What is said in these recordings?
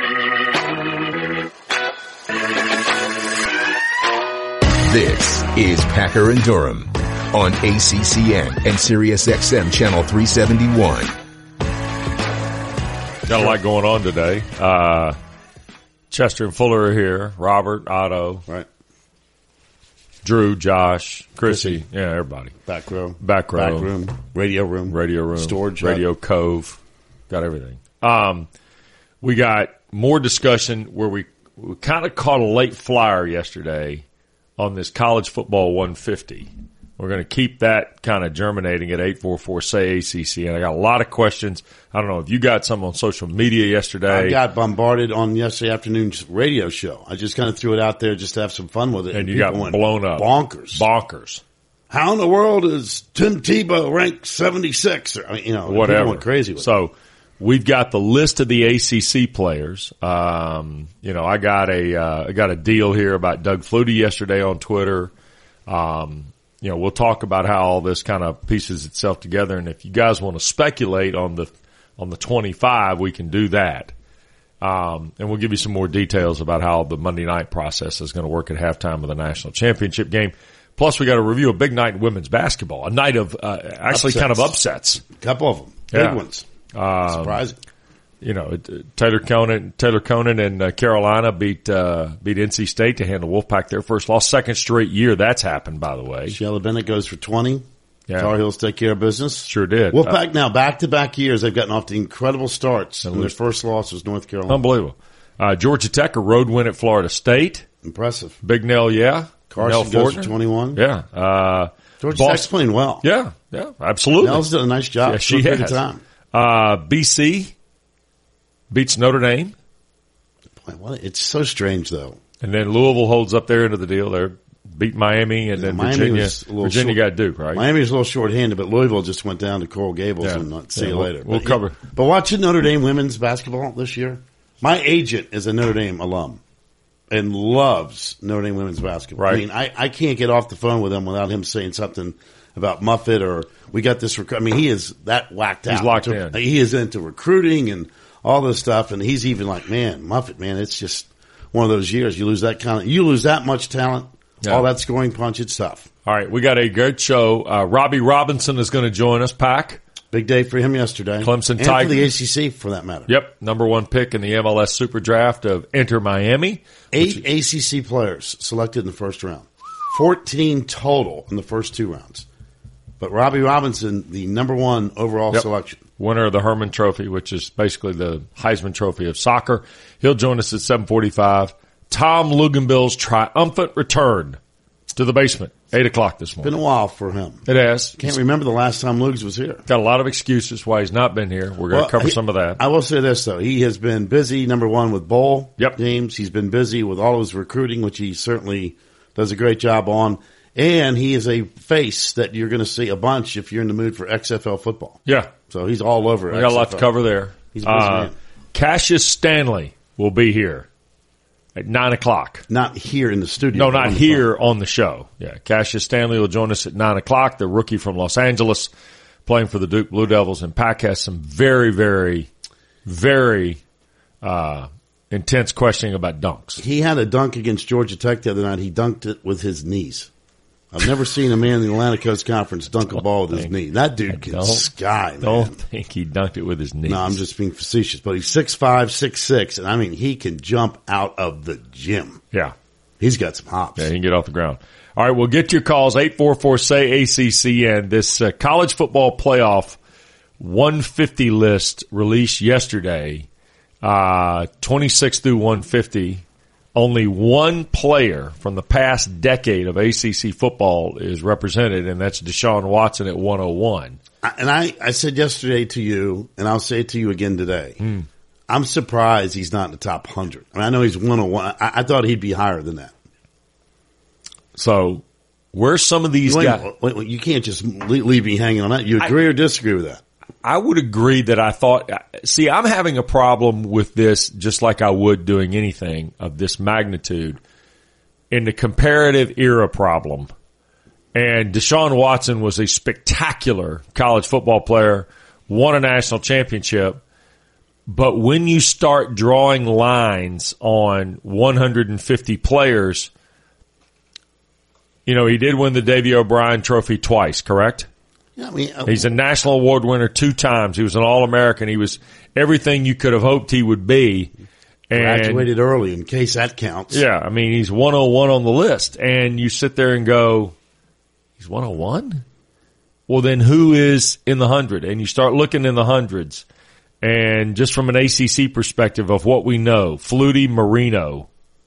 This is Packer and Durham on ACCN and SiriusXM Channel 371. Got a lot going on today. Chester and Fuller are here. Robert, Otto, right? Drew, Josh, Chrissy. Yeah, everybody. Back row. Back row. Back room. Radio room. Storage. Radio Cove. Got everything. We got more discussion where we kind of caught a late flyer yesterday on this college football 150. We're going to keep that kind of germinating at 844-SAY-ACC. And I got a lot of questions. I don't know if you got some on social media yesterday. I got bombarded on yesterday afternoon's radio show. I just kind of threw it out there just to have some fun with it. And you got blown up. Bonkers. How in the world is Tim Tebow ranked 76? Or, whatever. People went crazy with it. So we've got the list of the ACC players. I got a deal here about Doug Flutie yesterday on Twitter. We'll talk about how all this kind of pieces itself together. And if you guys want to speculate on the 25, we can do that. And we'll give you some more details about how the Monday night process is going to work at halftime of the national championship game. Plus, we got to review a big night in women's basketball, a night of kind of upsets. A couple of them, big ones. Surprising. Taylor Conan and Carolina beat NC State to hand the Wolfpack their first loss. Second straight year that's happened, by the way. Sheila Bennett goes for 20. Yeah. Tar Heels take care of business. Sure did. Wolfpack now back-to-back years. They've gotten off to incredible starts. And their first loss was North Carolina. Unbelievable. Georgia Tech, a road win at Florida State. Impressive. Big Nell, yeah. Carson goes for 21. Yeah. Georgia Tech's playing well. Yeah, absolutely. Nell's done a nice job. Yeah, she has. Time. BC beats Notre Dame. Boy, it's so strange, though. And then Louisville holds up their end of the deal. They're beat Miami, and then Virginia got Duke, right? Miami was a little short-handed, but Louisville just went down to Coral Gables and see you later. We'll cover. But watching Notre Dame women's basketball this year, my agent is a Notre Dame alum and loves Notre Dame women's basketball. Right. I mean, I can't get off the phone with him without him saying something about Muffet or we got this. He is that whacked out. He's locked in. He is into recruiting and all this stuff, and he's even like, Muffet, it's just one of those years. You lose that much talent, all that scoring punch, it's tough. All right, we got a good show. Robbie Robinson is going to join us, Pack. Big day for him yesterday. Clemson and Tigers. for the ACC, for that matter. Yep, number one pick in the MLS Super Draft of Enter Miami. 8 ACC players selected in the first round. 14 total in the first 2 rounds. But Robbie Robinson, the number one overall selection. Winner of the Herman Trophy, which is basically the Heisman Trophy of soccer. He'll join us at 7:45. Tom Luginbill's triumphant return to the basement, 8 o'clock this morning. Been a while for him. It has. Can't remember the last time Lugs was here. Got a lot of excuses why he's not been here. We're going to cover some of that. I will say this, though. He has been busy, number one, with bowl games. He's been busy with all of his recruiting, which he certainly does a great job on. And he is a face that you're going to see a bunch if you're in the mood for XFL football. Yeah. So he's all over it. We got a lot to cover there. He's a busy man. Cassius Stanley will be here at 9 o'clock. Not here in the studio. No, not here on the show. Yeah, Cassius Stanley will join us at 9 o'clock. The rookie from Los Angeles playing for the Duke Blue Devils. And Pac has some very, very, very intense questioning about dunks. He had a dunk against Georgia Tech the other night. He dunked it with his knees. I've never seen a man in the Atlantic Coast Conference dunk a ball with his knee. That dude can sky, man. Don't think he dunked it with his knees. No, I'm just being facetious. But he's 6'5", 6'6", and he can jump out of the gym. Yeah. He's got some hops. Yeah, he can get off the ground. All right, we'll get to your calls, 844-SAY-ACCN. This college football playoff 150 list released yesterday, 26 through 150. Only one player from the past decade of ACC football is represented, and that's Deshaun Watson at 101. And I said yesterday to you, and I'll say it to you again today, I'm surprised he's not in the top 100. I know he's 101. I thought he'd be higher than that. So where's some of these guys? Wait, you can't just leave me hanging on that. You agree or disagree with that? I would agree that I'm having a problem with this just like I would doing anything of this magnitude in the comparative era problem. And Deshaun Watson was a spectacular college football player, won a national championship. But when you start drawing lines on 150 players, you know, he did win the Davy O'Brien Trophy twice, correct? Yeah, I mean, he's a national award winner 2 times. He was an All-American. He was everything you could have hoped he would be. And graduated early, in case that counts. Yeah, I mean, he's 101 on the list. And you sit there and go, he's 101? Well, then who is in the 100? And you start looking in the hundreds. And just from an ACC perspective of what we know, Flutie, Marino.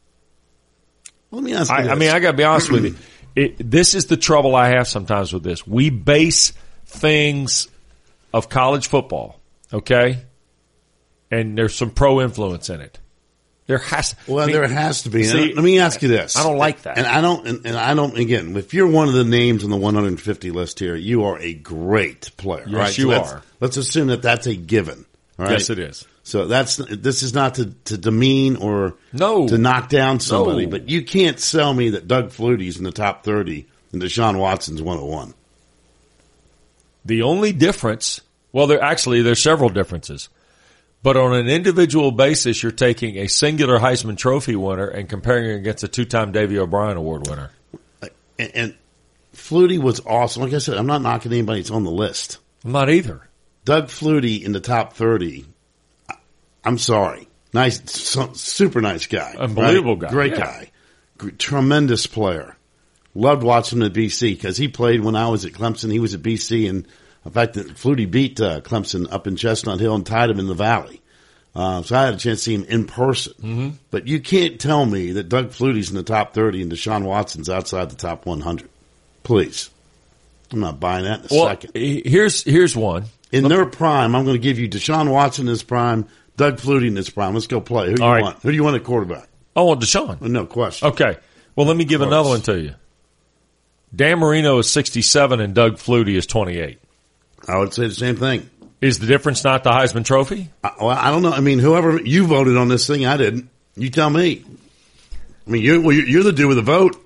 Let me ask you this. I mean, I got to be honest with you. This is the trouble I have sometimes with this. We base things of college football, okay? And there's some pro influence in it. There has to be. See, let me ask you this. I don't like that. And I don't, again, if you're one of the names on the 150 list here, you are a great player. Yes, right? you are. Let's assume that that's a given. Right? Yes, it is. So this is not to demean or to knock down somebody, but you can't sell me that Doug Flutie's in the top 30 and Deshaun Watson's 101. The only difference, well, there's several differences. But on an individual basis, you're taking a singular Heisman Trophy winner and comparing it against a 2-time Davy O'Brien Award winner. And Flutie was awesome. Like I said, I'm not knocking anybody that's on the list. I'm not either. Doug Flutie in the top 30, I'm sorry. Nice, super nice guy. Unbelievable guy. Great guy. Tremendous player. Loved watching him at BC because he played when I was at Clemson. He was at BC, and in fact, Flutie beat Clemson up in Chestnut Hill and tied him in the Valley. So I had a chance to see him in person. Mm-hmm. But you can't tell me that Doug Flutie's in the top 30 and Deshaun Watson's outside the top 100. Please. I'm not buying that in a second. Here's one. In their prime, I'm going to give you Deshaun Watson in his prime, Doug Flutie in his prime. Let's go play. Who do you want? Who do you want at quarterback? I want Deshaun. No question. Okay. Well, let me give another one to you. Dan Marino is 67 and Doug Flutie is 28. I would say the same thing. Is the difference not the Heisman Trophy? I don't know. I mean, whoever you voted on this thing, I didn't. You tell me. I mean, you're the dude with the vote.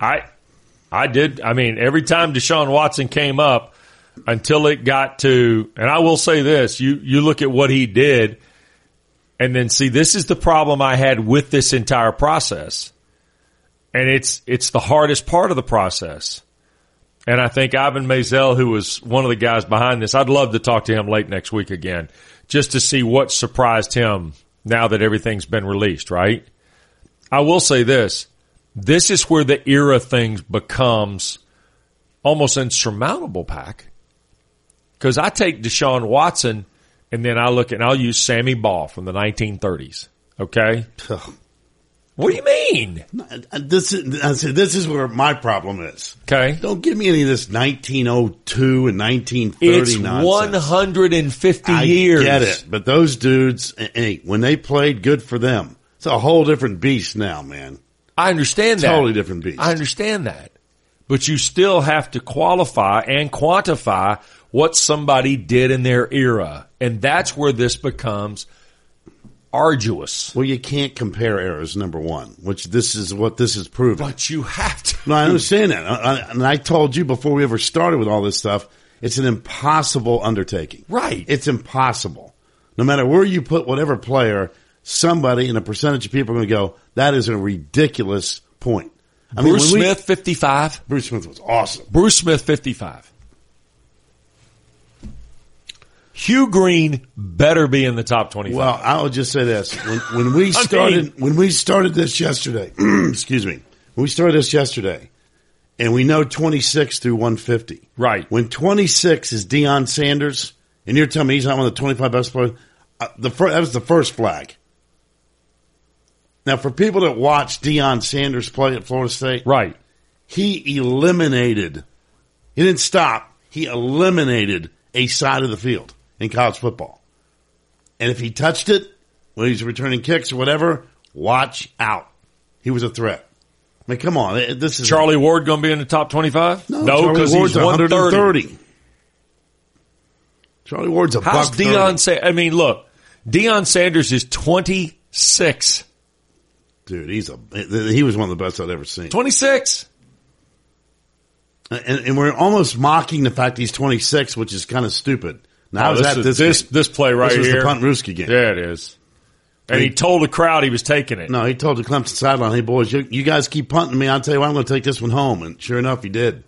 I did. I mean, every time Deshaun Watson came up until it got to, and I will say this, you look at what he did and then see, this is the problem I had with this entire process. And it's the hardest part of the process. And I think Ivan Maisel, who was one of the guys behind this, I'd love to talk to him late next week again, just to see what surprised him now that everything's been released, right? I will say this. This is where the era thing becomes almost insurmountable, Pac. Because I take Deshaun Watson, and then I'll use Sammy Baugh from the 1930s, okay? What do you mean? This is where my problem is. Okay. Don't give me any of this 1902 and 1930 it's nonsense. 150 years. I get it. But those dudes, hey, when they played, good for them. It's a whole different beast now, man. I understand that. Totally different beast. I understand that. But you still have to qualify and quantify what somebody did in their era. And that's where this becomes arduous. Well, you can't compare eras, number one, which this is what this is proving. But you have to. No, I understand that. And I told you before we ever started with all this stuff, it's an impossible undertaking. Right. It's impossible. No matter where you put whatever player, somebody and a percentage of people are going to go, that is a ridiculous point. Bruce Smith, 55. Bruce Smith was awesome. Bruce Smith, 55. Hugh Green better be in the top 25. Well, I will just say this. When we started this yesterday, excuse me, when we started this yesterday, and we know 26 through 150. Right. When 26 is Deion Sanders, and you're telling me he's not one of the 25 best players, that was the first flag. Now, for people that watch Deion Sanders play at Florida State, right, he didn't stop. He eliminated a side of the field in college football. And if he touched it when he's returning kicks or whatever, watch out. He was a threat. I mean, come on. This is Charlie Ward going to be in the top 25? No, because he's 130. Charlie Ward's a How's buck Deion I mean, look, Deion Sanders is 26. Dude, he was one of the best I'd ever seen. 26. And we're almost mocking the fact he's 26, which is kind of stupid. Now, this play right here. This was the Punt Ruski game. Yeah, it is. And he told the crowd he was taking it. No, he told the Clemson sideline, hey, boys, you guys keep punting me. I'll tell you what, I'm going to take this one home. And sure enough, he did.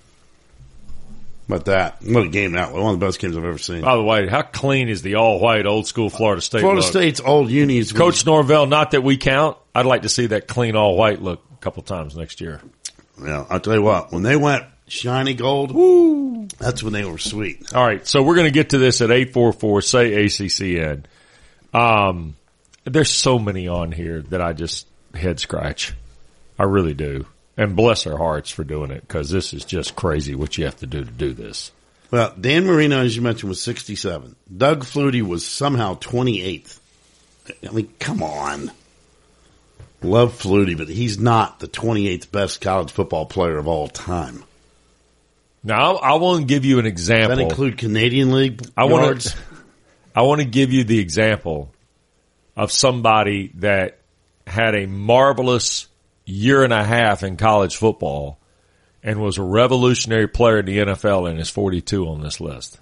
But what a game that was. One of the best games I've ever seen. By the way, how clean is the all-white, old-school Florida State Florida look? State's old unis. Coach Norvell, not that we count. I'd like to see that clean all-white look a couple times next year. Yeah, I'll tell you what. When they went shiny gold, woo, that's when they were sweet. All right, so we're going to get to this at 844-SAY-ACCN. There's so many on here that I just head scratch. I really do. And bless their hearts for doing it, because this is just crazy what you have to do this. Well, Dan Marino, as you mentioned, was 67. Doug Flutie was somehow 28th. I mean, come on. Love Flutie, but he's not the 28th best college football player of all time. Now, I want to give you an example. Does that include Canadian League yards? I want to give you the example of somebody that had a marvelous year and a half in college football and was a revolutionary player in the NFL and is 42 on this list.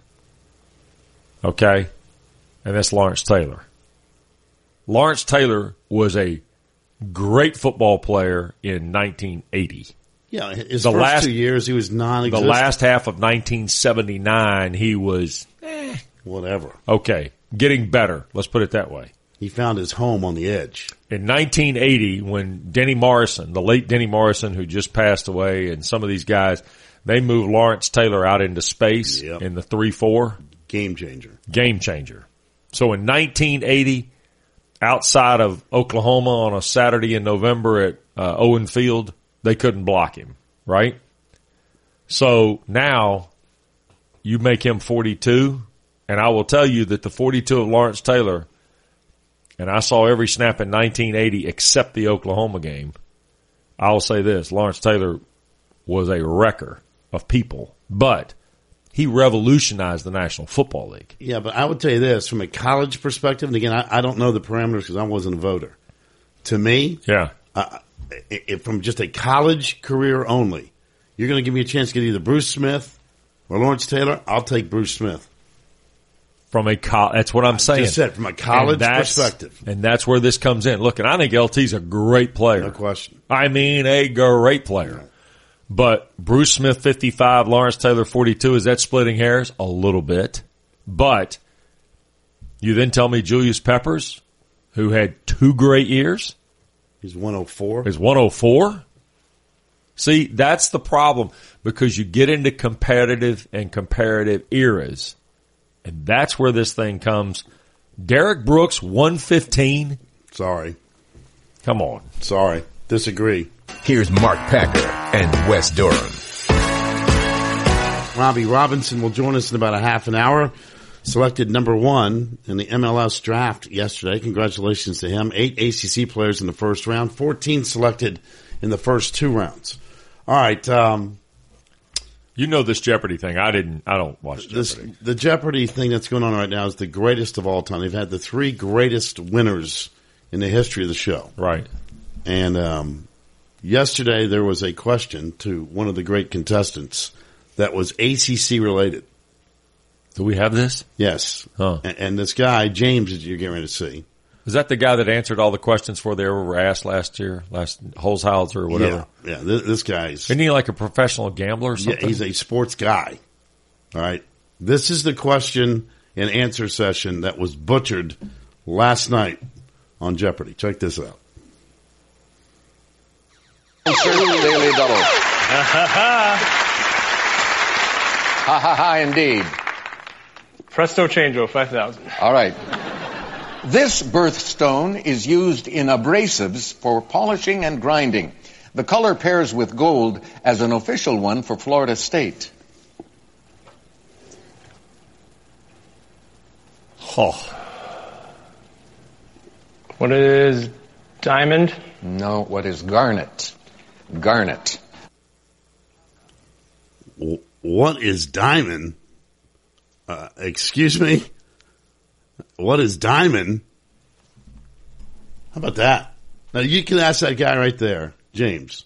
Okay? And that's Lawrence Taylor. Lawrence Taylor was a great football player in 1980. Yeah, his first 2 years he was non-existent. The last half of 1979 he was whatever. Okay, getting better. Let's put it that way. He found his home on the edge. In 1980, when Denny Morrison, the late Denny Morrison, who just passed away, and some of these guys, they moved Lawrence Taylor out into space in the 3-4. Game changer. Game changer. So in 1980, outside of Oklahoma on a Saturday in November at Owen Field, they couldn't block him, right? So now you make him 42, and I will tell you that the 42 of Lawrence Taylor, and I saw every snap in 1980 except the Oklahoma game. I'll say this, Lawrence Taylor was a wrecker of people, but he revolutionized the National Football League. Yeah, but I would tell you this, from a college perspective, and again, I don't know the parameters because I wasn't a voter. To me, from just a college career only, you're going to give me a chance to get either Bruce Smith or Lawrence Taylor, I'll take Bruce Smith. That's what I'm saying. Just said, from a college perspective. And that's where this comes in. Look, and I think LT's a great player. No question. I mean, a great player. Right. But Bruce Smith, 55, Lawrence Taylor, 42, is that splitting hairs? A little bit. But you then tell me Julius Peppers, who had 2 great years. He's 104. Is 104? See, that's the problem, because you get into competitive and comparative eras. And that's where this thing comes. Derek Brooks, 115. Sorry. Come on. Sorry. Disagree. Here's Mark Packer and Wes Durham. Robbie Robinson will join us in about a half an hour. Selected number 1 in the MLS draft yesterday. Congratulations to him. 8 ACC players in the first round. 14 selected in the first 2 rounds. All right. You know this Jeopardy thing. I don't watch Jeopardy. The Jeopardy thing that's going on right now is the greatest of all time. They've had the 3 greatest winners in the history of the show. Right. And yesterday there was a question to one of the great contestants that was ACC related. Do we have this? Yes. Huh. And this guy, James, that you're getting ready to see. Is that the guy that answered all the questions before they ever were asked last Holzhauser or whatever? Yeah. This guy's... Isn't he like a professional gambler or something? Yeah, he's a sports guy. All right. This is the question and answer session that was butchered last night on Jeopardy. Check this out. Daily Double. Ha ha ha, indeed. Presto Changeo, 5,000. All right. This birthstone is used in abrasives for polishing and grinding. The color pairs with gold as an official one for Florida State. Oh. What is diamond? No, what is garnet? Garnet. What is diamond? Excuse me? What is diamond? How about that? Now you can ask that guy right there, James.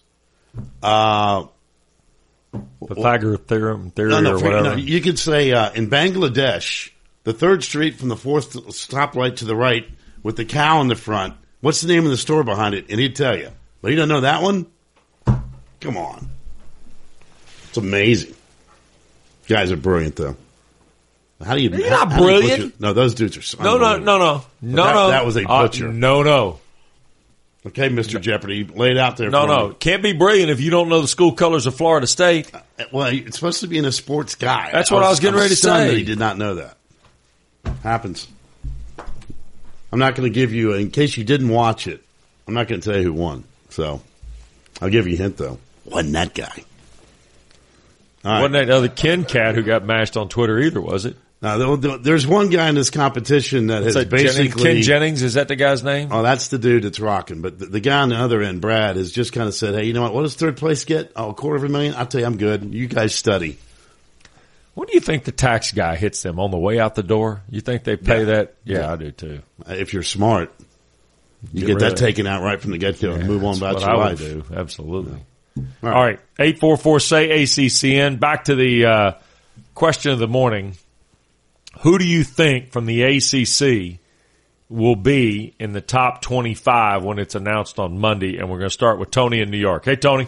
Pythagorean theory or whatever. No, you could say in Bangladesh, the 3rd street from the 4th stoplight to the right with the cow in the front. What's the name of the store behind it? And he'd tell you. But you don't know that one? Come on. It's amazing. Guys are brilliant, though. How do you? You're not brilliant. No, those dudes are. No. That was a butcher. No. Okay, Mr. Jeopardy, lay it out there. No. Can't be brilliant if you don't know the school colors of Florida State. Well, it's supposed to be in a sports guy. That's what I was getting ready to say. That he did not know that. Happens. I'm not going to give you, in case you didn't watch it, I'm not going to tell you who won. So I'll give you a hint, though. Wasn't that guy? Right. Wasn't that other Ken Cat who got mashed on Twitter either, was it? Now, there's one guy in this competition that has basically... Ken Jennings, is that the guy's name? Oh, that's the dude that's rocking. But the guy on the other end, Brad, has just kind of said, hey, you know what does third place get? Oh, $250,000? I'll tell you, I'm good. You guys study. When do you think the tax guy hits them? On the way out the door? You think they pay that? Yeah, I do too. If you're smart, you get that taken out right from the get-go and move on about your life. I would do. Absolutely. All right. 844-SAY-ACCN. Back to the question of the morning. Who do you think from the ACC will be in the top 25 when it's announced on Monday? And we're going to start with Tony in New York. Hey, Tony.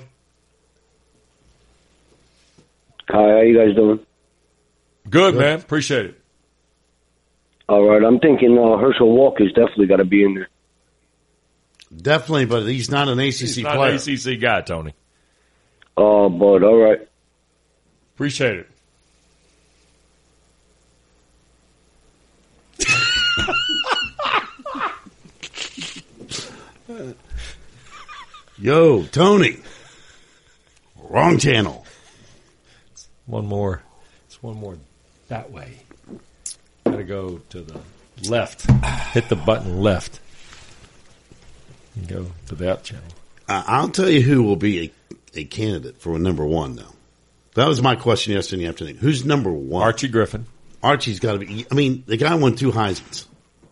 Hi, how you guys doing? Good, man. Appreciate it. All right, I'm thinking Herschel Walker's definitely got to be in there. Definitely, but he's not an ACC he's player. Not an ACC guy, Tony. Oh, but all right. Appreciate it. Yo, Tony. Wrong channel. One more. It's one more that way. Got to go to the left. Hit the button left. And go to that channel. I'll tell you who will be a candidate for number one, though. That was my question yesterday afternoon. Who's number one? Archie Griffin. Archie's got to be. I mean, the guy won 2 Heismans.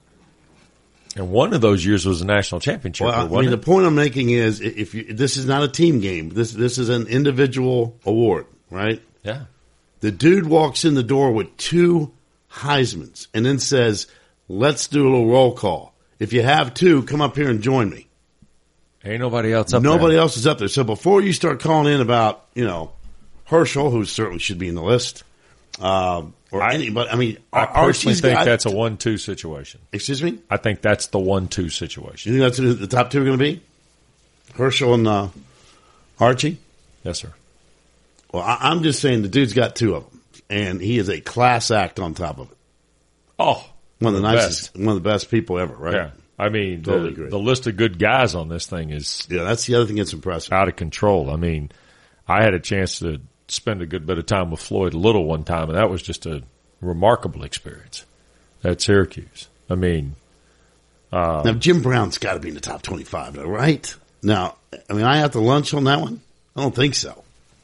And one of those years was a national championship. Well, I mean, the point I'm making is, this is not a team game. This is an individual award, right? Yeah. The dude walks in the door with 2 Heismans and then says, "Let's do a little roll call. If you have 2, come up here and join me." Ain't nobody else up there. Nobody else is up there. So before you start calling in about, Herschel, who certainly should be in the list, anybody, I mean, I personally think that's a 1-2 situation. Excuse me? I think that's the 1-2 situation. You think that's who the top 2 are going to be? Herschel and Archie? Yes, sir. Well, I'm just saying the dude's got 2 of them, and he is a class act on top of it. Oh, one of the nicest, one of the best people ever, right? Yeah. I mean, totally the list of good guys on this thing is that's the other thing that's impressive. Out of control. I mean, I had a chance to spend a good bit of time with Floyd Little one time, and that was just a remarkable experience at Syracuse. I mean, now Jim Brown's got to be in the top 25, though, right? Now, I mean, I have to lunch on that one. I don't think so.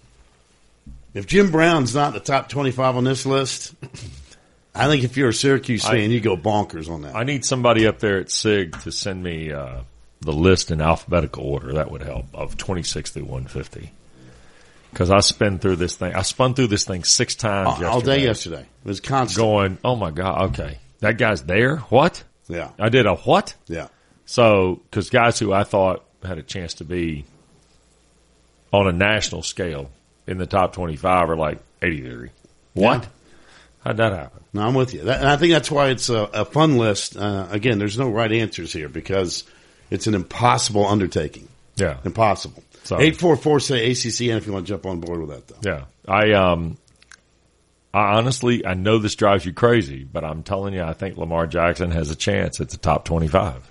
If Jim Brown's not in the top 25 on this list, I think if you're a Syracuse fan, you go bonkers on that. I need somebody up there at SIG to send me the list in alphabetical order. That would help, of 26 through 150. Because I spun through this thing 6 times yesterday. All day yesterday. It was constant. Going, oh my God, okay. That guy's there? What? Yeah. I did a what? Yeah. So, because guys who I thought had a chance to be on a national scale in the top 25 are like 83. What? Yeah. How'd that happen? No, I'm with you. And I think that's why it's a fun list. Again, there's no right answers here because it's an impossible undertaking. Yeah. Impossible. 844-SAY-ACCN if you want to jump on board with that, though. Yeah. I honestly, I know this drives you crazy, but I'm telling you, I think Lamar Jackson has a chance at the top 25.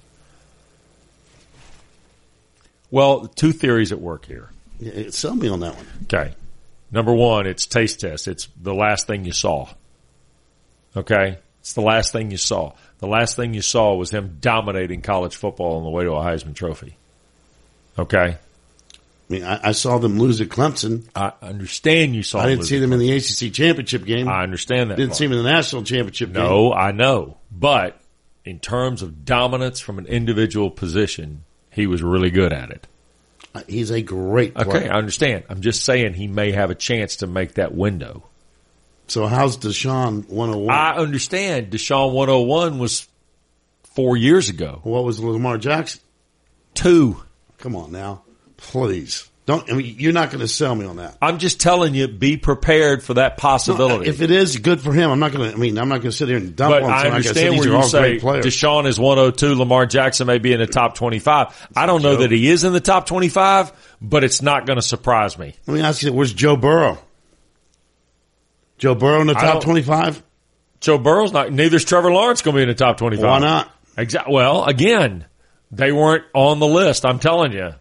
Well, 2 theories at work here. Yeah, sell me on that one. Okay. Number 1, it's taste test. It's the last thing you saw. Okay? It's the last thing you saw. The last thing you saw was him dominating college football on the way to a Heisman Trophy. Okay? I mean, I saw them lose at Clemson. I understand you saw them. I didn't see them in the ACC championship game. I understand that. Didn't see them in the national championship game. No, I know. But in terms of dominance from an individual position, he was really good at it. He's a great player. Okay, I understand. I'm just saying he may have a chance to make that window. So how's Deshaun 101? I understand. Deshaun 101 was 4 years ago. What was Lamar Jackson? 2. Come on now. Please. You're not going to sell me on that. I'm just telling you, be prepared for that possibility. No, if it is good for him, I'm not going to sit here and dump but on I understand where you say Deshaun is 102, Lamar Jackson may be in the top 25. I don't know that he is in the top 25, but it's not going to surprise me. Let me ask you, where's Joe Burrow? Joe Burrow in the top 25? Joe Burrow's not. Neither's Trevor Lawrence going to be in the top 25. Why not? Exactly. Well, again, they weren't on the list. I'm telling you.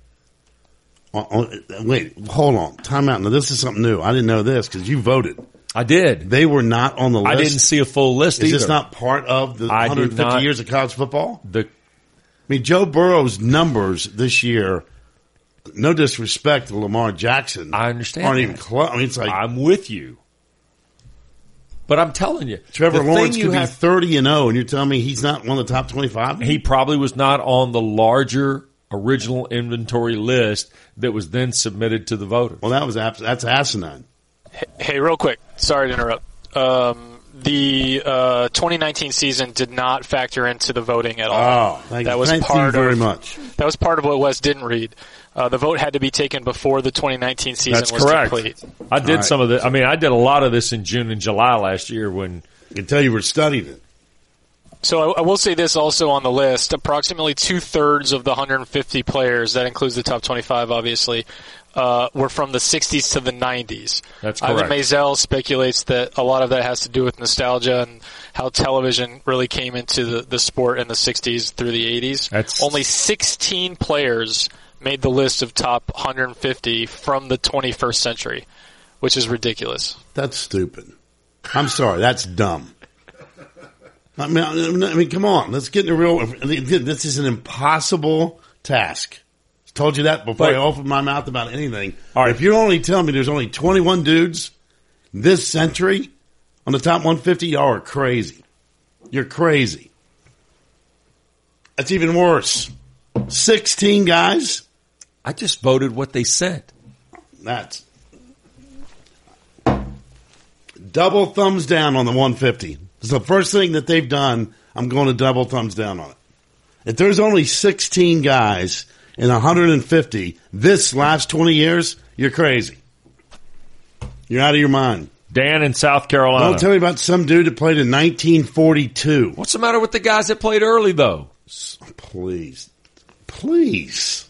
Wait, hold on. Time out. Now, this is something new. I didn't know this because you voted. I did. They were not on the list. I didn't see a full list either. Is this not part of the 150 years of college football? Joe Burrow's numbers this year, no disrespect to Lamar Jackson. I understand. Aren't even close. It's like. I'm with you. But I'm telling you. Trevor Lawrence could be 30-0, and you're telling me he's not one of the top 25? He probably was not on the larger original inventory list that was then submitted to the voters. Well, that's asinine. Hey, real quick. Sorry to interrupt. The 2019 season did not factor into the voting at all. Oh, thank you very much. That was part of what Wes didn't read. The vote had to be taken before the 2019 season was complete. I did some of this. I did a lot of this in June and July last year when. I can tell you were studying it. So I will say this also on the list. Approximately 2/3 of the 150 players, that includes the top 25 obviously, were from the 60s to the 90s. That's correct. Ivan Maisel speculates that a lot of that has to do with nostalgia and how television really came into the sport in the 60s through the 80s. Only 16 players made the list of top 150 from the 21st century, which is ridiculous. That's stupid. I'm sorry. That's dumb. I mean, come on. Let's get in the real. This is an impossible task. I told you that before I opened my mouth about anything. All right. If you're only telling me there's only 21 dudes this century on the top 150, y'all are crazy. You're crazy. That's even worse. 16 guys. I just voted what they sent. That's double thumbs down on the 150. It's the first thing that they've done. I'm going to double thumbs down on it. If there's only 16 guys in 150 this last 20 years, you're crazy. You're out of your mind. Dan in South Carolina. Don't tell me about some dude that played in 1942. What's the matter with the guys that played early, though? Please. Please.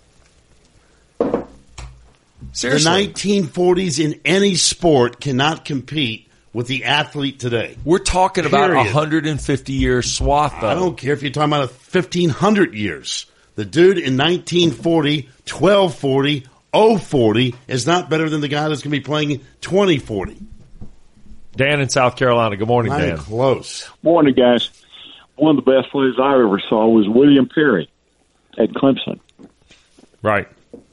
Seriously. The 1940s in any sport cannot compete with the athlete today. We're talking about a 150-year swath, though. I don't care if you're talking about 1,500 years. The dude in 1940, 1240, 040 is not better than the guy that's going to be playing in 2040. Dan in South Carolina. Good morning, Dan. Close. Morning, guys. One of the best plays I ever saw was William Perry at Clemson. Right.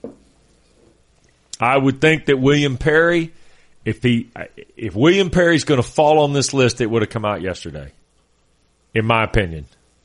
I would think that William Perry, if William Perry's going to fall on this list, it would have come out yesterday, in my opinion.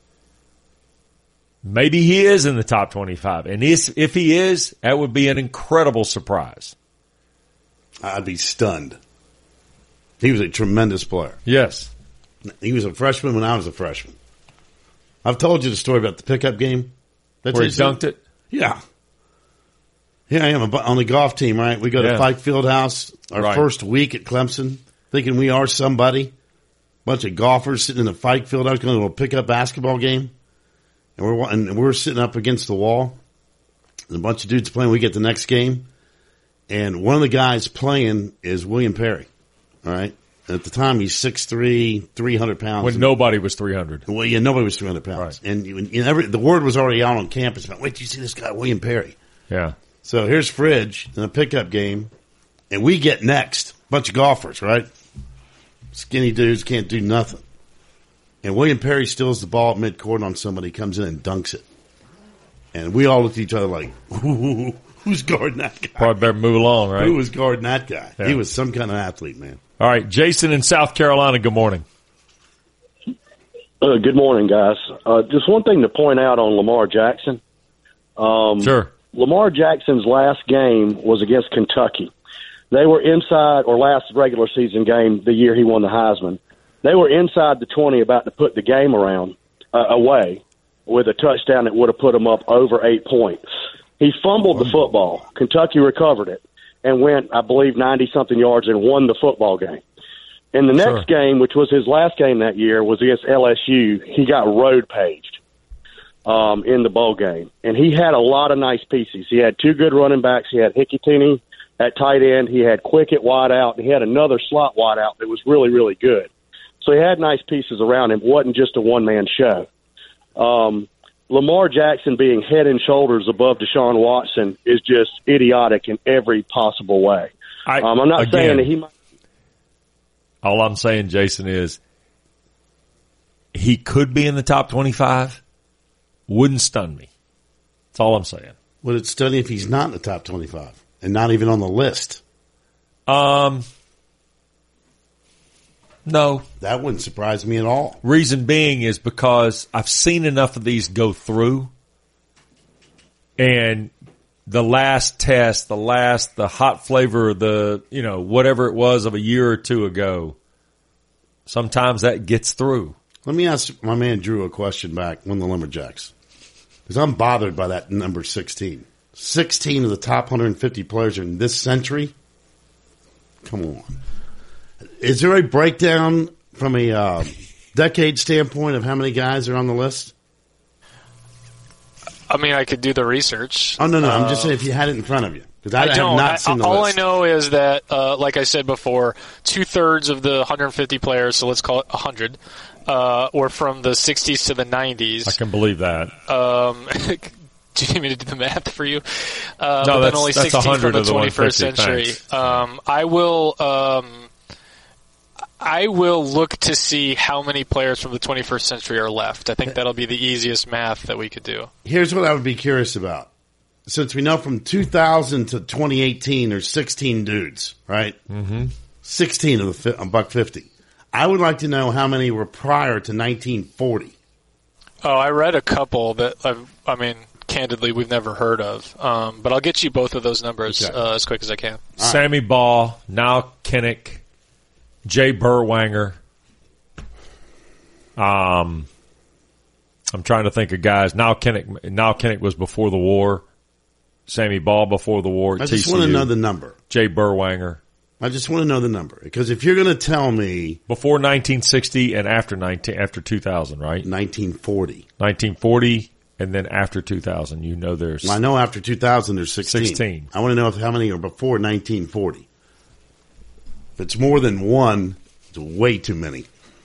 Maybe he is in the top 25. And if he is, that would be an incredible surprise. I'd be stunned. He was a tremendous player. Yes. He was a freshman when I was a freshman. I've told you the story about the pickup game. Where he dunked it? Yeah. Here I am on the golf team, right? We go to Fike Fieldhouse our first week at Clemson, thinking we are somebody. Bunch of golfers sitting in the Fike Fieldhouse going to a pickup basketball game. And we're sitting up against the wall. And a bunch of dudes playing. We get the next game. And one of the guys playing is William Perry. All right? And at the time, he's 6'3", 300 pounds. When nobody was 300. Well, yeah, nobody was 300 pounds. Right. And the word was already out on campus about, wait, do you see this guy, William Perry? Yeah. So here's Fridge in a pickup game, and we get next. Bunch of golfers, right? Skinny dudes can't do nothing. And William Perry steals the ball at midcourt on somebody, comes in and dunks it. And we all looked at each other like, who's guarding that guy? Probably better move along, right? Who was guarding that guy? Yeah. He was some kind of athlete, man. All right, Jason in South Carolina, good morning. Good morning, guys. Just one thing to point out on Lamar Jackson. Sure. Lamar Jackson's last game was against Kentucky. They were inside, or last regular season game, the year he won the Heisman. They were inside the 20 about to put the game away. with a touchdown that would have put them up over 8 points. He fumbled the football. Kentucky recovered it and went, I believe, 90-something yards and won the football game. In the next game, which was his last game that year, was against LSU, he got road paged in the bowl game. And he had a lot of nice pieces. He had 2 good running backs. He had Hickey at tight end. He had Quick at wide out. And he had another slot wide out that was really, really good. So he had nice pieces around him. It wasn't just a one-man show. Lamar Jackson being head and shoulders above Deshaun Watson is just idiotic in every possible way. I'm not saying that he might. All I'm saying, Jason, is he could be in the top 25. Wouldn't stun me. That's all I'm saying. Would it stun you if he's not in the top 25 and not even on the list? No. That wouldn't surprise me at all. Reason being is because I've seen enough of these go through, and the last test, the hot flavor, whatever it was of a year or two ago, sometimes that gets through. Let me ask my man Drew a question back on the Lumberjacks, because I'm bothered by that number 16. 16 of the top 150 players in this century? Come on. Is there a breakdown from a decade standpoint of how many guys are on the list? I mean, I could do the research. Oh, no. I'm just saying if you had it in front of you. Because I have not seen the all list. I know is that, like I said before, 2/3 of the 150 players, so let's call it 100, were from the 60s to the 90s. I can believe that. Do you need me to do the math for you? No, but that's only 16 from the of the 21st century. I will look to see how many players from the 21st century are left. I think that'll be the easiest math that we could do. Here's what I would be curious about. Since we know from 2000 to 2018, there's 16 dudes, right? Mm-hmm. 16 of the $150. I would like to know how many were prior to 1940. Oh, I read a couple that candidly, we've never heard of. But I'll get you both of those numbers as quick as I can. Sammy Ball, Niall Kinnick, Jay Berwanger. I'm trying to think of guys. Niall Kinnick was before the war. Sammy Ball before the war. I just want to know the number. Jay Berwanger. I just want to know the number, because if you're going to tell me before 1960 and after 2000, right? 1940. 1940. And then after 2000, there's... Well, I know after 2000, there's 16. 16. I want to know how many are before 1940. If it's more than one, it's way too many.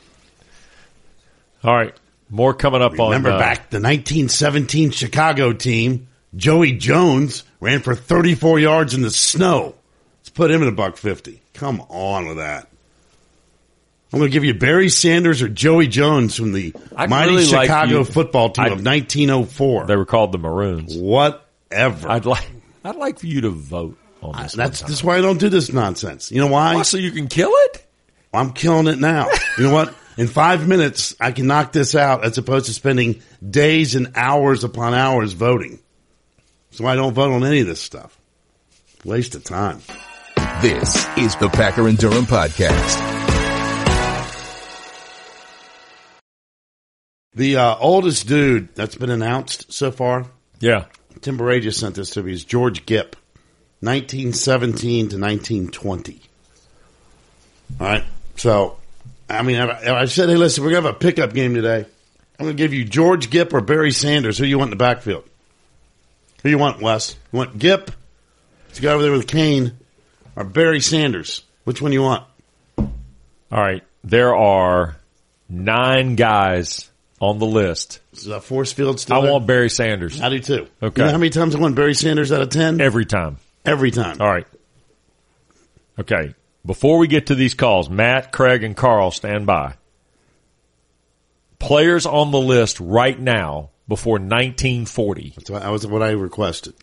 All right. More coming up. Remember back the 1917 Chicago team, Joey Jones ran for 34 yards in the snow. Let's put him in $150. Come on with that. I'm going to give you Barry Sanders or Joey Jones from the mighty Chicago football team of 1904. They were called the Maroons. Whatever. I'd like for you to vote on this. That's why I don't do this nonsense. You know why? Oh, so you can kill it? I'm killing it now. You know what? In 5 minutes, I can knock this out as opposed to spending days and hours upon hours voting. So I don't vote on any of this stuff. Waste of time. This is the Packer and Durham Podcast. The oldest dude that's been announced so far, yeah, Tim Bray just sent this to me, is George Gipp, 1917 to 1920. All right, so, I said, hey, listen, we're going to have a pickup game today. I'm going to give you George Gipp or Barry Sanders. Who you want in the backfield? Who you want, Wes? You want Gipp? Let's go over there with Kane, or Barry Sanders? Which one you want? All right, there are 9 guys on the list. Is Force Field still I want Barry Sanders. I do too. Okay. You know how many times I want Barry Sanders out of 10? Every time. Every time. All right. Okay. Before we get to these calls, Matt, Craig, and Carl, stand by. Players on the list right now before 1940. That was what I requested.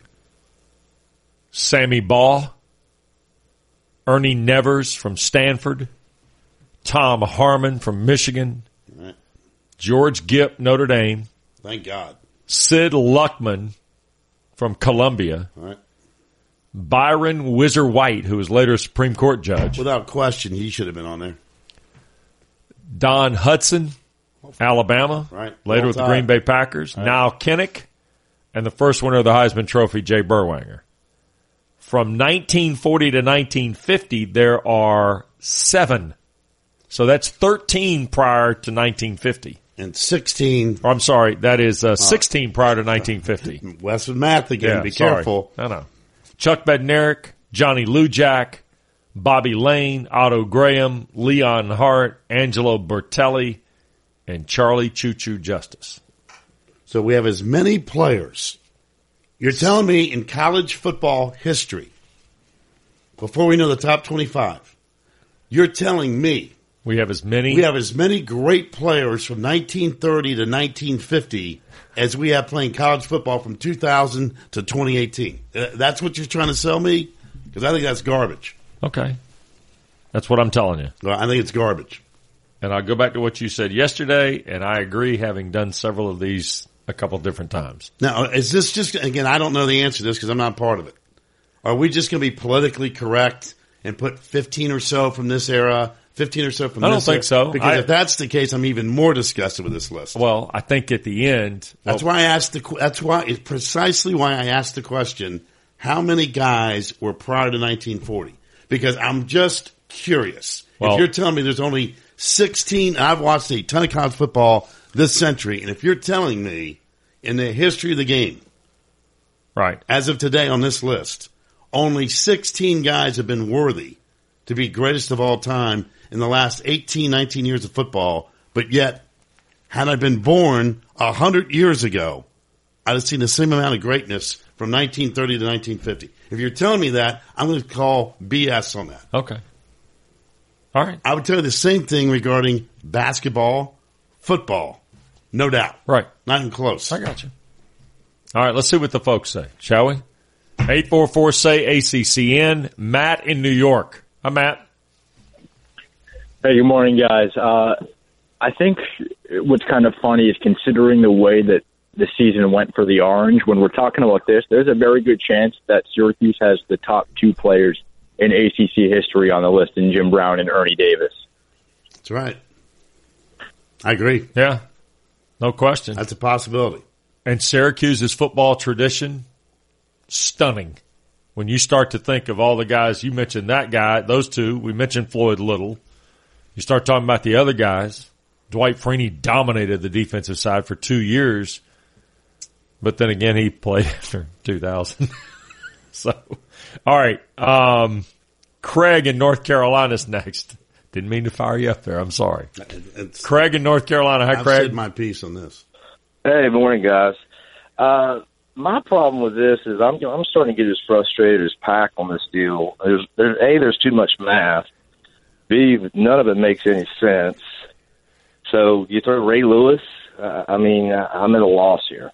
Sammy Ball, Ernie Nevers from Stanford, Tom Harmon from Michigan, George Gipp, Notre Dame. Thank God. Sid Luckman from Columbia. All right. Byron Whizzer White, who was later a Supreme Court judge. Without question, he should have been on there. Don Hudson Alabama, right? Later with the Green Bay Packers. Right. Now Kinnick, and the first winner of the Heisman Trophy, Jay Berwanger. From 1940 to 1950, there are 7. So that's 13 prior to 1950. And 16. Oh, I'm sorry, that is 16 prior to 1950. Wes with math again. Yeah, be careful. No. Chuck Bednarik, Johnny Lujack, Bobby Lane, Otto Graham, Leon Hart, Angelo Bertelli, and Charlie Choo-Choo Justice. So we have as many players. You're telling me in college football history, before we know the top 25, you're telling me we have as many great players from 1930 to 1950 as we have playing college football from 2000 to 2018. That's what you're trying to sell me? Because I think that's garbage. Okay. That's what I'm telling you. Well, I think it's garbage. And I'll go back to what you said yesterday, and I agree, having done several of these a couple different times. Now, is this just, again, I don't know the answer to this because I'm not part of it. Are we just going to be politically correct and put 15 or so from this era, 15 or so from this era? I don't think so. Because if that's the case, I'm even more disgusted with this list. Well, I think at the end. It's precisely why I asked the question, how many guys were prior to 1940? Because I'm just curious. If you're telling me there's only 16, I've watched a ton of college football this century, and if you're telling me in the history of the game, right, as of today on this list, only 16 guys have been worthy to be greatest of all time in the last 18, 19 years of football, but yet, had I been born 100 years ago, I'd have seen the same amount of greatness from 1930 to 1950. If you're telling me that, I'm going to call BS on that. Okay. All right. I would tell you the same thing regarding basketball, football. No doubt. Right. Not even close. I got you. All right, let's see what the folks say, shall we? 844-SAY-ACCN. Matt in New York. Hi, Matt. Hey, good morning, guys. I think what's kind of funny is considering the way that the season went for the Orange, when we're talking about this, there's a very good chance that Syracuse has the top 2 players in ACC history on the list in Jim Brown and Ernie Davis. That's right. I agree. Yeah, no question. That's a possibility. And Syracuse's football tradition, stunning. When you start to think of all the guys, you mentioned that guy, those two, we mentioned Floyd Little. You start talking about the other guys. Dwight Freeney dominated the defensive side for 2 years, but then again, he played after 2000. So, all right. Craig in North Carolina's next. Didn't mean to fire you up there. I'm sorry. Craig in North Carolina. Hi, Craig. I've said my piece on this. Hey, good morning, guys. My problem with this is I'm starting to get as frustrated as Pack on this deal. There's too much math. B, none of it makes any sense. So you throw Ray Lewis. I'm at a loss here.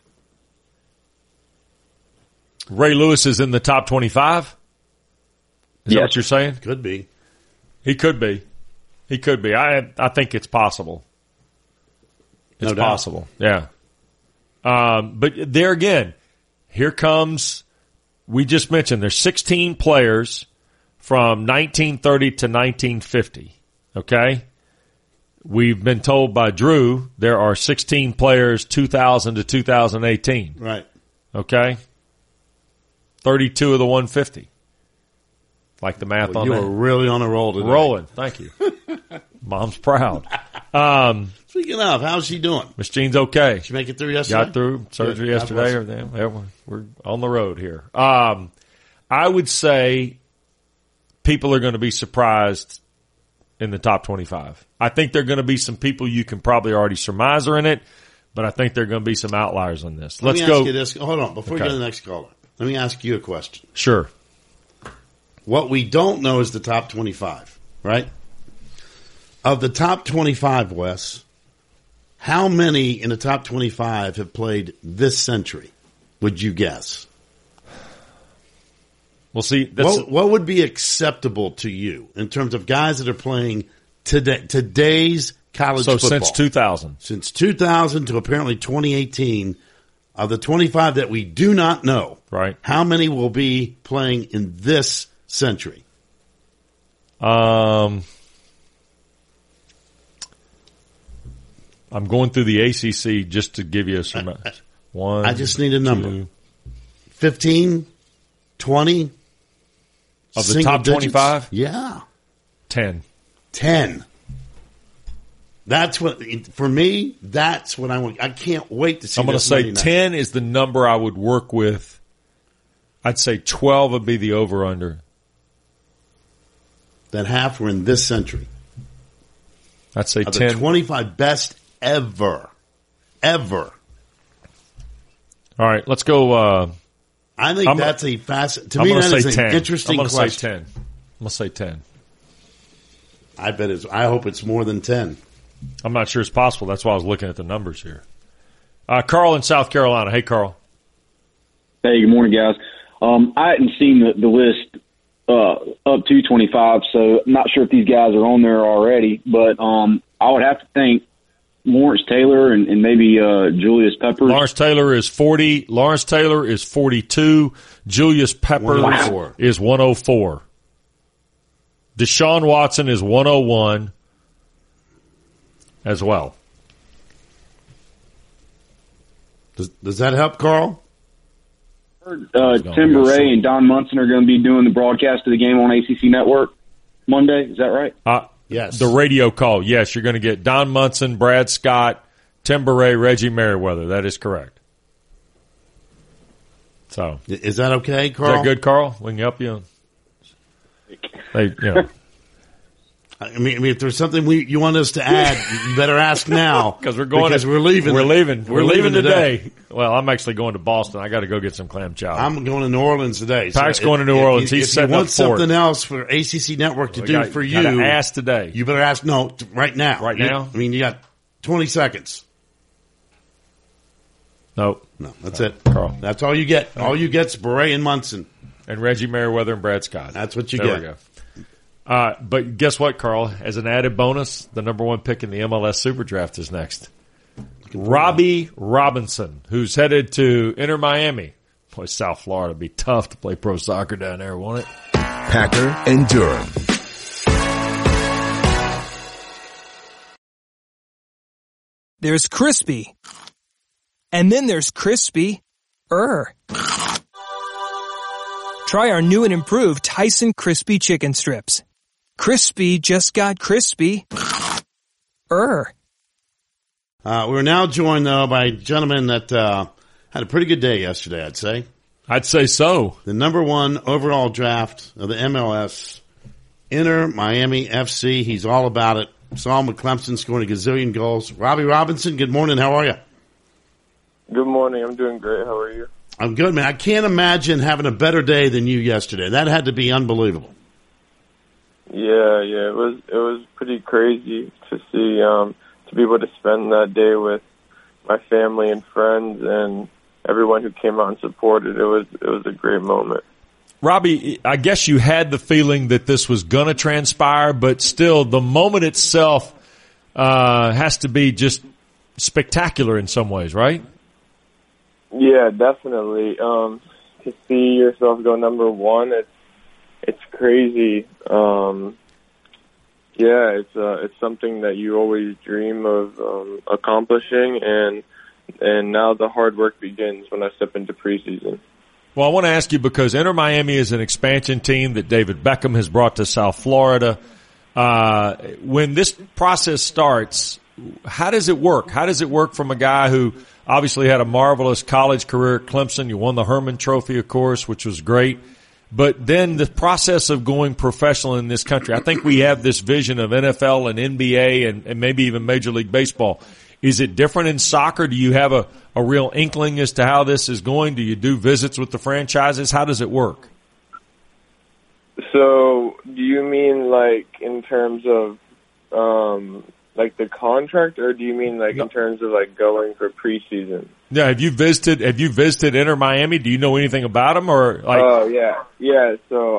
Ray Lewis is in the top 25? Is that what you're saying? Could be. He could be. I think it's possible. It's possible. Yeah. But there again, here comes, we just mentioned there's 16 players from 1930 to 1950. Okay? We've been told by Drew there are 16 players 2000 to 2018. Right. Okay? 32 of the 150. Like the math on that. You were really on a roll today. Rolling. Thank you. Mom's proud. Speaking of, how's she doing? Miss Jean's okay. Did she make it through yesterday? Got through surgery yesterday. We're on the road here. I would say people are going to be surprised in the top 25. I think there are going to be some people you can probably already surmise are in it, but I think there are going to be some outliers on this. Let's go. Let me ask you this. Hold on. Before we go to the next caller, let me ask you a question. Sure. What we don't know is the top 25, right? Of the top 25, Wes, how many in the top 25 have played this century, would you guess? Well, see, what would be acceptable to you in terms of guys that are playing today's college football? So since 2000. Since 2000 to apparently 2018, of the 25 that we do not know, right? How many will be playing in this century? I'm I'm going through the ACC just to give you some. One. I just need a number. 15, 20 of the top 25. Yeah, 10. That's what, for me, that's what I want. I can't wait to see. I'm going to say 10 is the number I would work with. I'd say 12 would be the over-under. That half were in this century. I'd say 10. The 25 best ever. All right, let's go. I think that's a to me, that is an interesting question. I'm going to say 10. I hope it's more than 10. I'm not sure it's possible. That's why I was looking at the numbers here. Carl in South Carolina. Hey, Carl. Hey, good morning, guys. I hadn't seen the list up to 25, so I'm not sure if these guys are on there already, but I would have to think Lawrence Taylor and maybe Julius Peppers. Lawrence Taylor is 40. Lawrence Taylor is 42. Julius Peppers is 104. Deshaun Watson is 101 as well. Does that help, Carl? Tim Beret and Don Munson are going to be doing the broadcast of the game on ACC Network Monday. Is that right? Yes. The radio call. Yes, you're going to get Don Munson, Brad Scott, Tim Beret, Reggie Merriweather. That is correct. So, is that okay, Carl? Is that good, Carl? We can help you. I mean, if there's something you want us to add, you better ask now because we're leaving. We're leaving today. Well, I'm actually going to Boston. I got to go get some clam chowder. I'm going to New Orleans today. Pack's going to New Orleans. He's setting up for it. If you want something else for ACC Network to do for you, gotta ask today. You better ask right now. Right now? I mean, you got 20 seconds. No, that's it, Carl. That's all you get. All you get's Beret and Munson and Reggie Merriweather and Brad Scott. That's what you get. There we go. But guess what, Carl? As an added bonus, the number one pick in the MLS Super Draft is next. Robbie Robinson, who's headed to Inter Miami. Boy, South Florida would be tough to play pro soccer down there, won't it? Packer and Durham. There's crispy. And then there's crispy-er. Try our new and improved Tyson Crispy Chicken Strips. Crispy just got crispy. We're now joined, though, by a gentleman that had a pretty good day yesterday, I'd say. I'd say so. The number one overall draft of the MLS, Inter Miami FC. He's all about it. Saw him with Clemson scoring a gazillion goals. Robbie Robinson, good morning. How are you? Good morning. I'm doing great. How are you? I'm good, man. I can't imagine having a better day than you yesterday. That had to be unbelievable. Yeah. It was pretty crazy to see, to be able to spend that day with my family and friends and everyone who came out and supported. It was a great moment. Robbie, I guess you had the feeling that this was going to transpire, but still, the moment itself has to be just spectacular in some ways, right? Yeah, definitely. To see yourself go number one, it's crazy. It's something that you always dream of accomplishing, and now the hard work begins when I step into preseason. Well, I want to ask you because Inter Miami is an expansion team that David Beckham has brought to South Florida. When this process starts, how does it work? How does it work from a guy who obviously had a marvelous college career at Clemson? You won the Herman Trophy, of course, which was great. But then the process of going professional in this country, I think we have this vision of NFL and NBA and maybe even Major League Baseball. Is it different in soccer? Do you have a real inkling as to how this is going? Do you do visits with the franchises? How does it work? So do you mean like in terms of like the contract, or do you mean like in terms of like going for preseason? Yeah, have you visited Inter Miami? Do you know anything about them or like? Oh yeah. So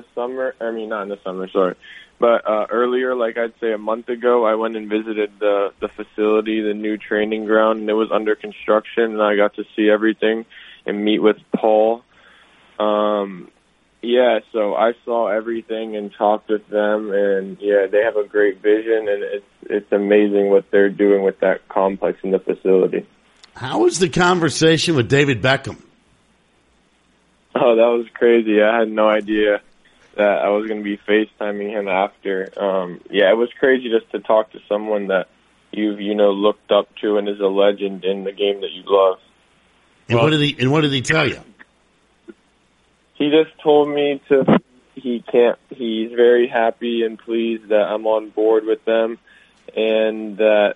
But earlier, like I'd say a month ago, I went and visited the facility, the new training ground, and it was under construction, and I got to see everything and meet with Paul. Yeah, so I saw everything and talked with them, and yeah, they have a great vision, and it's amazing what they're doing with that complex in the facility. How was the conversation with David Beckham? Oh, that was crazy. I had no idea that I was going to be FaceTiming him after. Yeah, it was crazy just to talk to someone that you've, looked up to and is a legend in the game that you love. And what did he tell you? He just told me he's very happy and pleased that I'm on board with them, and that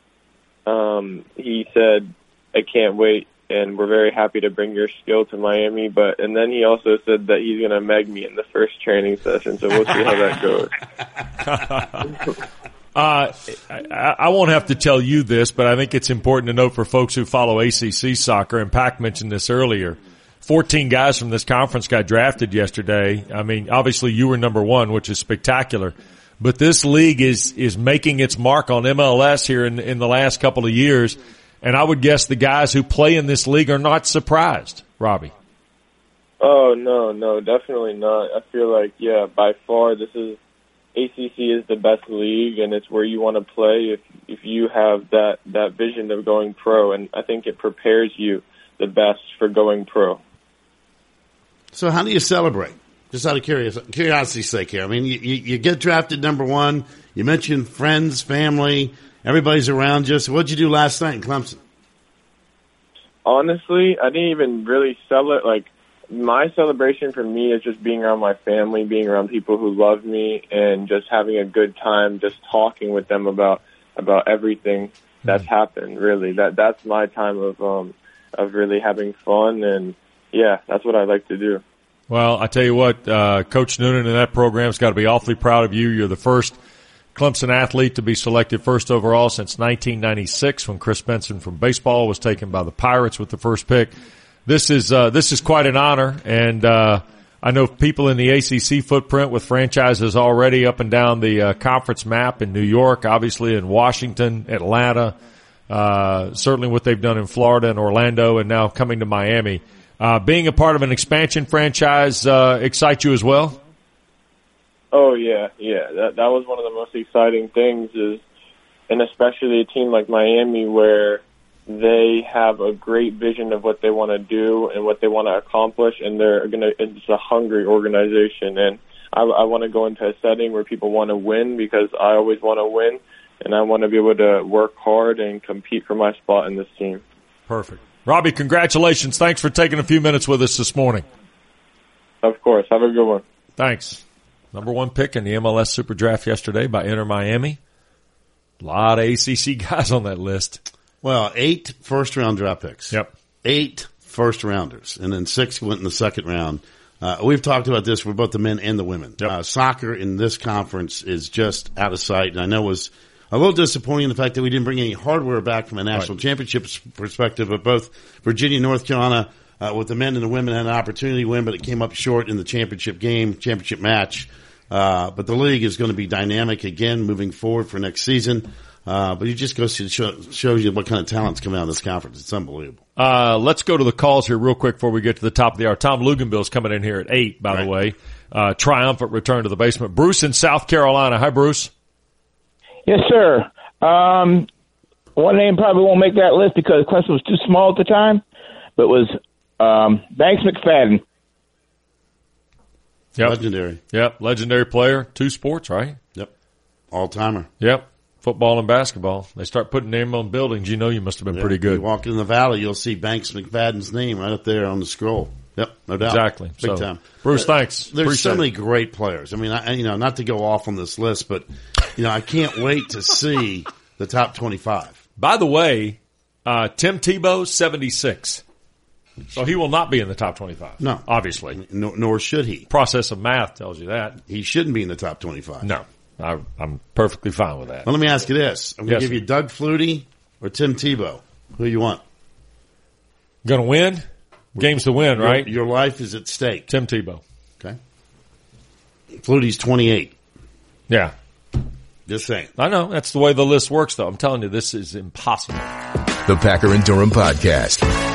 he said, I can't wait, and we're very happy to bring your skill to Miami. And then he also said that he's going to meg me in the first training session, so we'll see how that goes. I won't have to tell you this, but I think it's important to note for folks who follow ACC soccer, and Pac mentioned this earlier, 14 guys from this conference got drafted yesterday. I mean, obviously you were number one, which is spectacular. But this league is making its mark on MLS here in the last couple of years. And I would guess the guys who play in this league are not surprised, Robbie. Oh, no, definitely not. I feel like, by far ACC is the best league, and it's where you want to play if you have that vision of going pro. And I think it prepares you the best for going pro. So how do you celebrate? Just out of curiosity's sake here. I mean, you get drafted number one. You mentioned friends, family, everybody's around you. So what'd you do last night in Clemson? Honestly, I didn't even really celebrate. Like, my celebration for me is just being around my family, being around people who love me, and just having a good time, just talking with them about everything that's happened. Really, that's my time of really having fun, and yeah, that's what I like to do. Well, I tell you what, Coach Noonan and that program's got to be awfully proud of you. You're the first Clemson athlete to be selected first overall since 1996, when Chris Benson from baseball was taken by the Pirates with the first pick. This is quite an honor, and I know people in the ACC footprint with franchises already up and down the conference map in New York, obviously in Washington, Atlanta, certainly what they've done in Florida and Orlando, and now coming to Miami. Being a part of an expansion franchise excites you as well? Oh, yeah. That was one of the most exciting things, and especially a team like Miami, where they have a great vision of what they want to do and what they want to accomplish, and it's a hungry organization. And I want to go into a setting where people want to win, because I always want to win, and I want to be able to work hard and compete for my spot in this team. Perfect. Robbie, congratulations. Thanks for taking a few minutes with us this morning. Of course. Have a good one. Thanks. Number one pick in the MLS Super Draft yesterday by Inter Miami. A lot of ACC guys on that list. Well, 8 first-round draft picks. Yep. 8 first-rounders, and then 6 went in the second round. We've talked about this for both the men and the women. Yep. Soccer in this conference is just out of sight, and I know it was a little disappointing the fact that we didn't bring any hardware back from a national championship perspective, but both Virginia and North Carolina, with the men and the women, had an opportunity to win, but it came up short in the championship match. But the league is going to be dynamic again moving forward for next season. But you just go see, shows you what kind of talent's coming out of this conference. It's unbelievable. Let's go to the calls here real quick before we get to the top of the hour. Tom Luganville's coming in here at 8, by the way. Triumphant return to the basement. Bruce in South Carolina. Hi, Bruce. Yes, sir. One name probably won't make that list because Clemson was too small at the time, but it was Banks McFadden. Yep. Legendary. Yep, legendary player. 2 sports, right? Yep. All-timer. Yep. Football and basketball. They start putting name on buildings, you know you must have been pretty good. You walk in the valley, you'll see Banks McFadden's name right up there on the scroll. Yep, no doubt. Exactly. Big time. Bruce, thanks. There's Appreciate so many great players. I mean, not to go off on this list, but, I can't wait to see the top 25. By the way, Tim Tebow, 76. So he will not be in the top 25. No. Obviously. Nor should he. Process of math tells you that. He shouldn't be in the top 25. No. I'm perfectly fine with that. Well, let me ask you this. I'm going to give you Doug Flutie or Tim Tebow. Who you want? Going to win? Game's to win, right? Your life is at stake. Tim Tebow. Okay. Flutie's 28. Yeah. Just saying. I know. That's the way the list works, though. I'm telling you, this is impossible. The Packer and Durham Podcast.